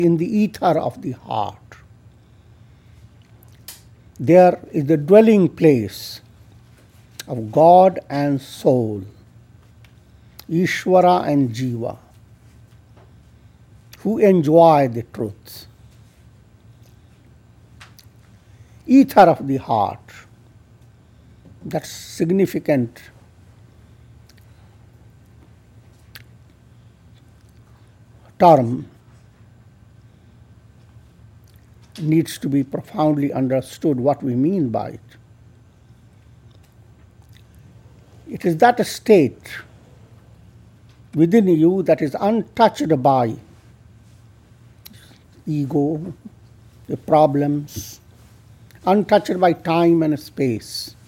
in the ether of the heart. There is the dwelling place of God and soul, Ishvara and Jiva, who enjoy the truth. Ether of the heart, that's significant term, needs to be profoundly understood what we mean by it. It is that state within you that is untouched by ego, the problems, untouched by time and space.